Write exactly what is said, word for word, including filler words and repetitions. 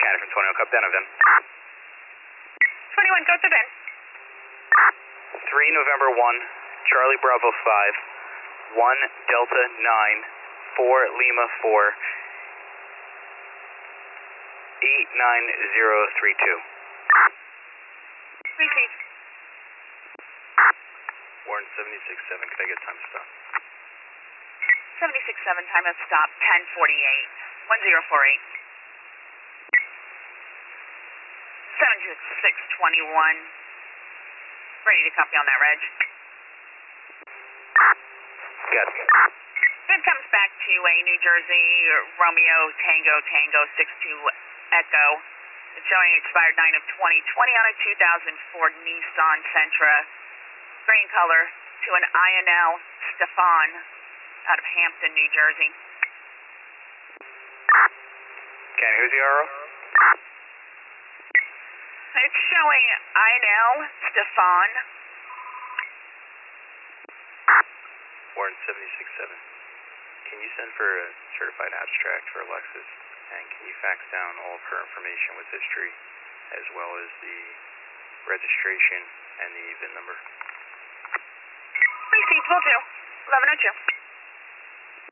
Canada from twenty-one, Cup down, then. twenty-one, go to Ben. three November one, Charlie Bravo five, one Delta nine, four Lima four, eight nine zero three two. Receive. Warren seventy-six seven, can I get time to stop? seventy-six seven, time of stop, ten forty-eight, one zero four eight. seventy-six twenty-one, ready to copy on that, Reg. Got it. Then comes back to a New Jersey Romeo Tango Tango six two Echo. It's showing expired nine of twenty twenty on a two thousand four Nissan Sentra, green color, to an I N L Stefan out of Hampton, New Jersey. Kenny, who's the R O? It's showing I N L Stefan. Warren seventy-six seven. Can you send for a certified abstract for Alexis? And can you fax down all of her information with history, as well as the registration and the V I N number? Received, will do. eleven oh two.